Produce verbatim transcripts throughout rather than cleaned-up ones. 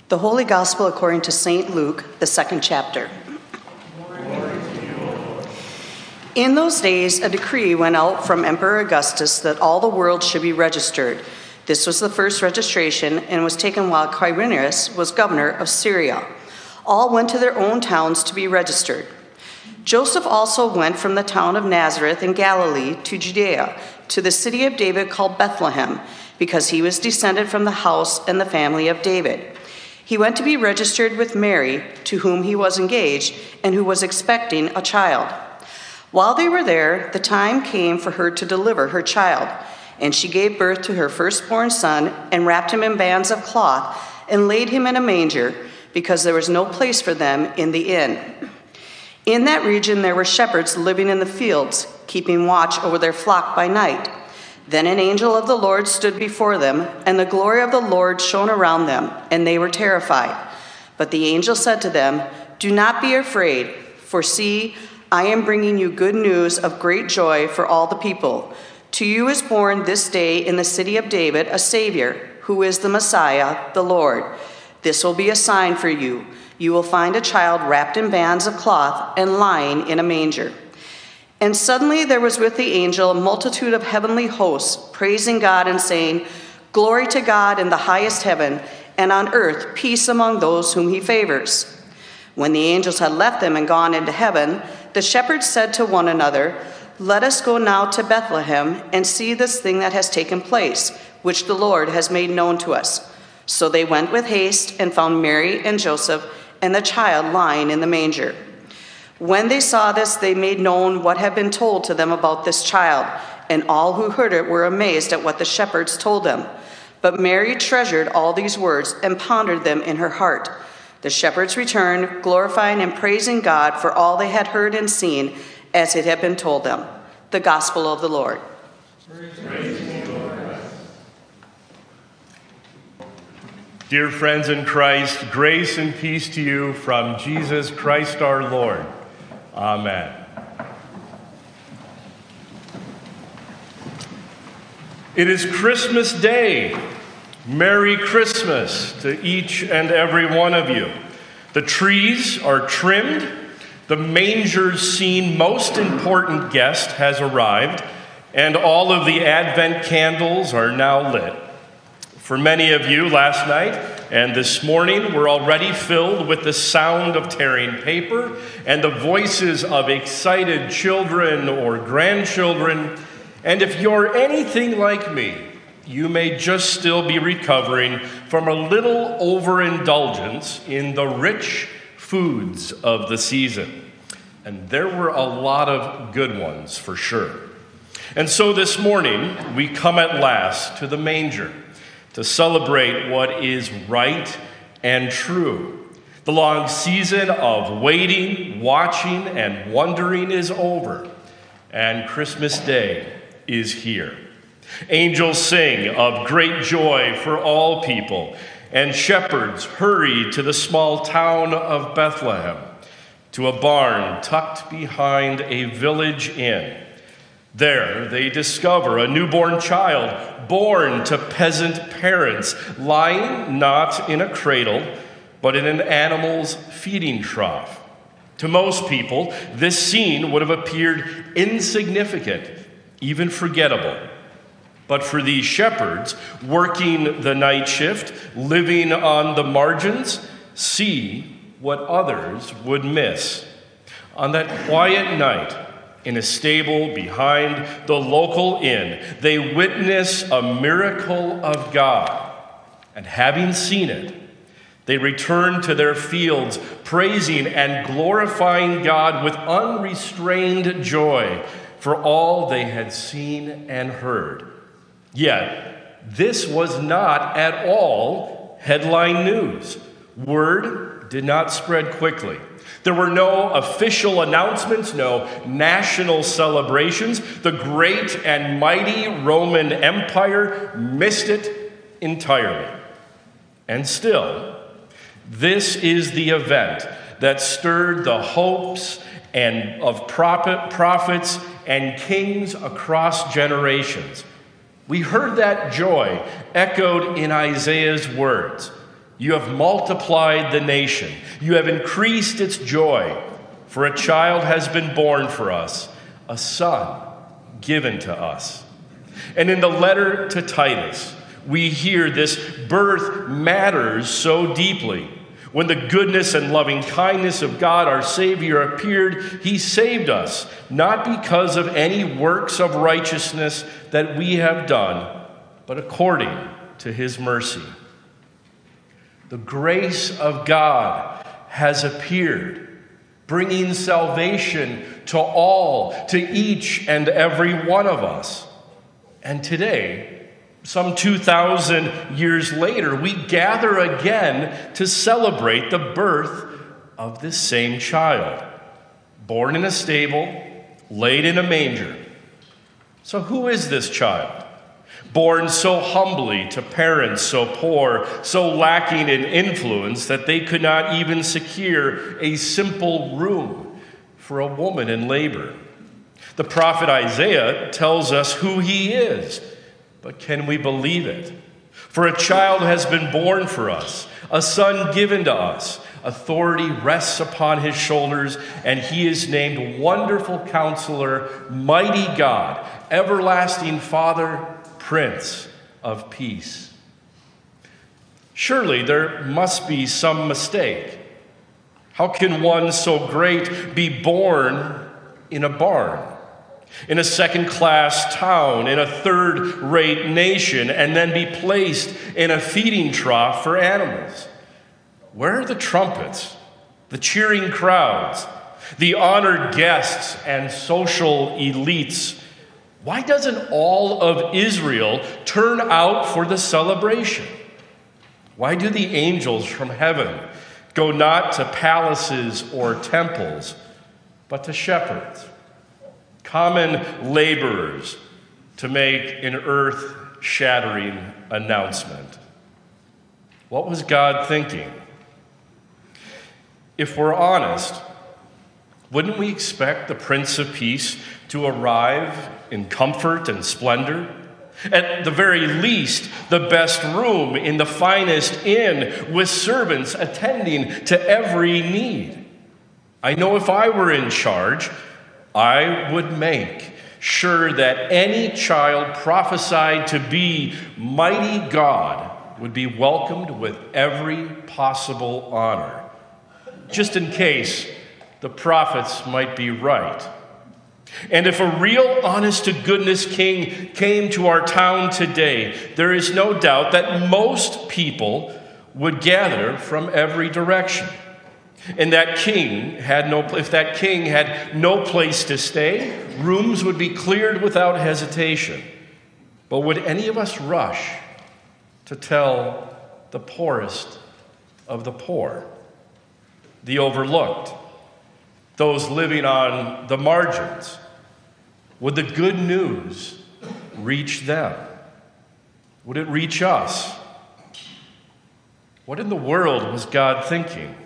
The Holy Gospel according to Saint Luke, the second chapter. In those days, a decree went out from Emperor Augustus that all the world should be registered. This was the first registration and was taken while Quirinius was governor of Syria. All went to their own towns to be registered. Joseph also went from the town of Nazareth in Galilee to Judea, to the city of David called Bethlehem, because he was descended from the house and the family of David. He went to be registered with Mary, to whom he was engaged, and who was expecting a child. While they were there, the time came for her to deliver her child, and she gave birth to her firstborn son, and wrapped him in bands of cloth, and laid him in a manger, because there was no place for them in the inn. In that region there were shepherds living in the fields, keeping watch over their flock by night. Then an angel of the Lord stood before them, and the glory of the Lord shone around them, and they were terrified. But the angel said to them, "Do not be afraid, for see, I am bringing you good news of great joy for all the people. To you is born this day in the city of David a Savior, who is the Messiah, the Lord. This will be a sign for you. You will find a child wrapped in bands of cloth and lying in a manger." And suddenly there was with the angel a multitude of heavenly hosts, praising God and saying, "Glory to God in the highest heaven, and on earth peace among those whom he favors." When the angels had left them and gone into heaven, the shepherds said to one another, "Let us go now to Bethlehem and see this thing that has taken place, which the Lord has made known to us." So they went with haste and found Mary and Joseph and the child lying in the manger. When they saw this, they made known what had been told to them about this child, and all who heard it were amazed at what the shepherds told them. But Mary treasured all these words and pondered them in her heart. The shepherds returned, glorifying and praising God for all they had heard and seen, as it had been told them. The Gospel of the Lord. Praise to you, Lord. Dear friends in Christ, grace and peace to you from Jesus Christ our Lord. Amen. It is Christmas Day. Merry Christmas to each and every one of you. The trees are trimmed. The manger's scene most important guest has arrived, and all of the Advent candles are now lit. For many of you, last night and this morning were already filled with the sound of tearing paper and the voices of excited children or grandchildren. And if you're anything like me, you may just still be recovering from a little overindulgence in the rich foods of the season. And there were a lot of good ones, for sure. And so this morning, we come at last to the manger to celebrate what is right and true. The long season of waiting, watching, and wondering is over, and Christmas Day is here. Angels sing of great joy for all people, and shepherds hurry to the small town of Bethlehem, to a barn tucked behind a village inn. There they discover a newborn child born to peasant parents, lying not in a cradle, but in an animal's feeding trough. To most people, this scene would have appeared insignificant, even forgettable. But for these shepherds, working the night shift, living on the margins, see what others would miss. On that quiet night, in a stable behind the local inn, they witness a miracle of God. And having seen it, they return to their fields, praising and glorifying God with unrestrained joy for all they had seen and heard. Yet, this was not at all headline news. Word did not spread quickly. There were no official announcements, no national celebrations. The great and mighty Roman Empire missed it entirely. And still, this is the event that stirred the hopes and of prophet, prophets and kings across generations. We heard that joy echoed in Isaiah's words. You have multiplied the nation. You have increased its joy. For a child has been born for us, a son given to us. And in the letter to Titus, we hear this birth matters so deeply. When the goodness and loving kindness of God our Savior appeared, he saved us, not because of any works of righteousness that we have done, but according to his mercy. The grace of God has appeared, bringing salvation to all, to each and every one of us. And today, some two thousand years later, we gather again to celebrate the birth of this same child, born in a stable, laid in a manger. So who is this child? Born so humbly to parents so poor, so lacking in influence that they could not even secure a simple room for a woman in labor. The prophet Isaiah tells us who he is. But can we believe it? For a child has been born for us, a son given to us. Authority rests upon his shoulders, and he is named Wonderful Counselor, Mighty God, Everlasting Father, Prince of Peace. Surely there must be some mistake. How can one so great be born in a barn? In a second-class town, in a third-rate nation, and then be placed in a feeding trough for animals? Where are the trumpets, the cheering crowds, the honored guests, and social elites? Why doesn't all of Israel turn out for the celebration? Why do the angels from heaven go not to palaces or temples, but to shepherds, common laborers, to make an earth-shattering announcement? What was God thinking? If we're honest, wouldn't we expect the Prince of Peace to arrive in comfort and splendor? At the very least, the best room in the finest inn, with servants attending to every need. I know if I were in charge, I would make sure that any child prophesied to be mighty God would be welcomed with every possible honor, just in case the prophets might be right. And if a real honest-to-goodness king came to our town today, there is no doubt that most people would gather from every direction. And that king had no, if that king had no place to stay, rooms would be cleared without hesitation. But would any of us rush to tell the poorest of the poor, the overlooked, those living on the margins? Would the good news reach them? Would it reach us? What in the world was God thinking?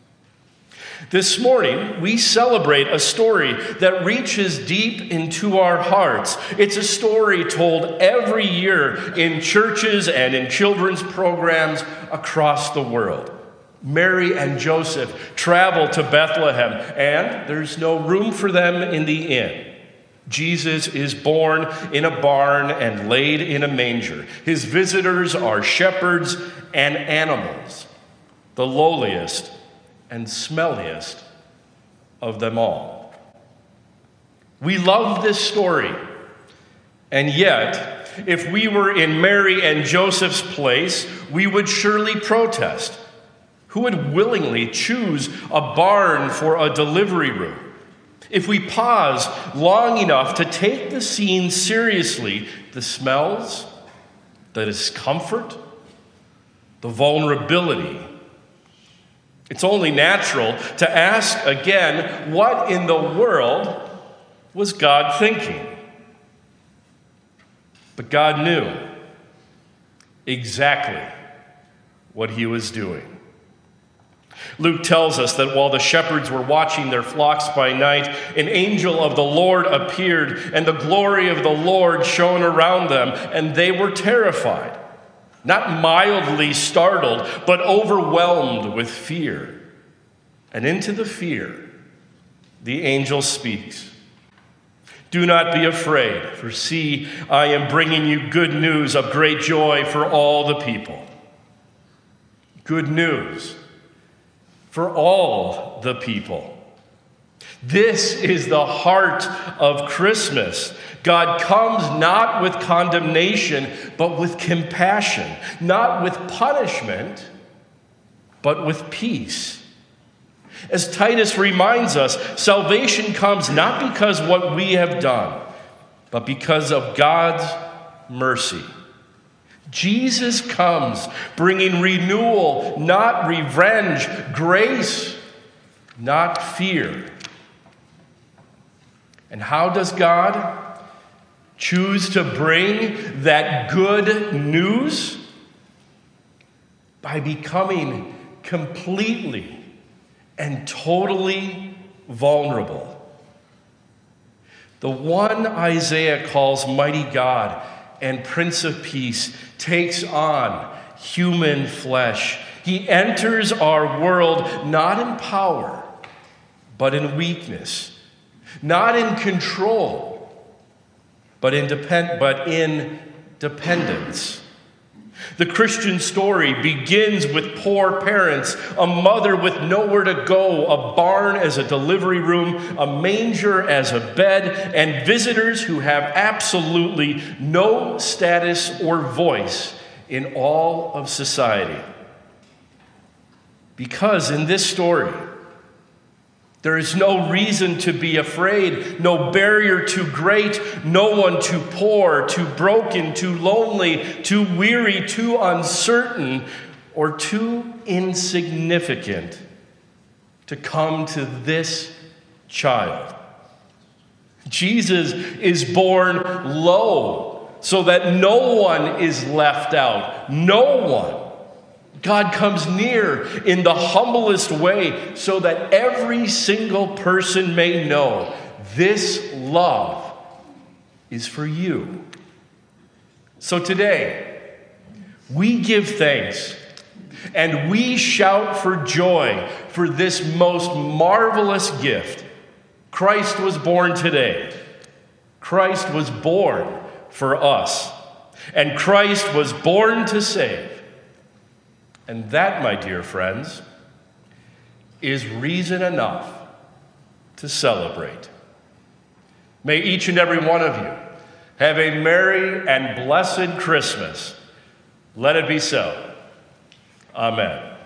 This morning, we celebrate a story that reaches deep into our hearts. It's a story told every year in churches and in children's programs across the world. Mary and Joseph travel to Bethlehem, and there's no room for them in the inn. Jesus is born in a barn and laid in a manger. His visitors are shepherds and animals, the lowliest and smelliest of them all. We love this story, and yet, if we were in Mary and Joseph's place, we would surely protest. Who would willingly choose a barn for a delivery room? If we pause long enough to take the scene seriously, the smells, the discomfort, the vulnerability, it's only natural to ask again, what in the world was God thinking? But God knew exactly what he was doing. Luke tells us that while the shepherds were watching their flocks by night, an angel of the Lord appeared, and the glory of the Lord shone around them, and they were terrified. not mildly startled, but overwhelmed with fear. And into the fear, the angel speaks. Do not be afraid, for see, I am bringing you good news of great joy for all the people. Good news for all the people. This is the heart of Christmas. God comes not with condemnation, but with compassion, not with punishment, but with peace. As Titus reminds us, salvation comes not because of what we have done, but because of God's mercy. Jesus comes bringing renewal, not revenge, grace, not fear. And how does God choose to bring that good news? By becoming completely and totally vulnerable. The one Isaiah calls mighty God and Prince of Peace takes on human flesh. He enters our world not in power, but in weakness, not in control, but in, depend- but in dependence. The Christian story begins with poor parents, a mother with nowhere to go, a barn as a delivery room, a manger as a bed, and visitors who have absolutely no status or voice in all of society. Because in this story, there is no reason to be afraid, no barrier too great, no one too poor, too broken, too lonely, too weary, too uncertain, or too insignificant to come to this child. Jesus is born low so that no one is left out. No one. God comes near in the humblest way so that every single person may know this love is for you. So today, we give thanks and we shout for joy for this most marvelous gift. Christ was born today. Christ was born for us. And Christ was born to save. And that, my dear friends, is reason enough to celebrate. May each and every one of you have a merry and blessed Christmas. Let it be so. Amen.